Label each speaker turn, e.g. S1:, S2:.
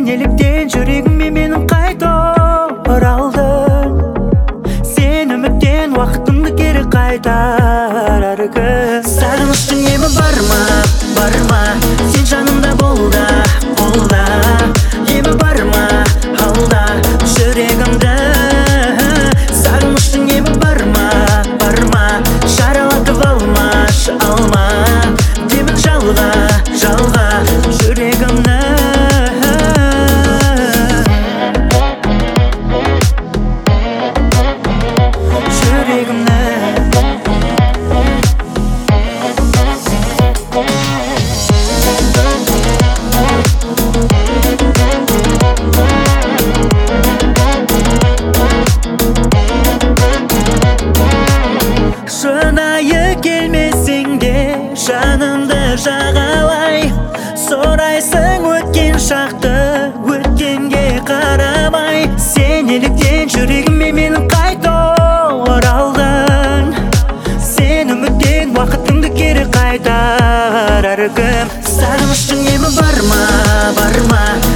S1: неліктен жүрегіме менің қайта оралдың? Сен үміттен уақытымды кері қайтар әркім. Сағыныштың емі бар ма, бар ма? Сен жанымда бол да, емі бар ма, алда жүрегімді. Сағыныштың емі бар ма, шаралатып алмашы, алма демін жалға жүрегімді. Шынайы келмесең де жанымды жағалай, сұрайсың өткен шақты, өткенге қарамай. Сен неліктен жүрегіме менің қайта оралдың? Сен үміттен уақытыңды кері қайтар әркім. Сағыныштың емі бар ма,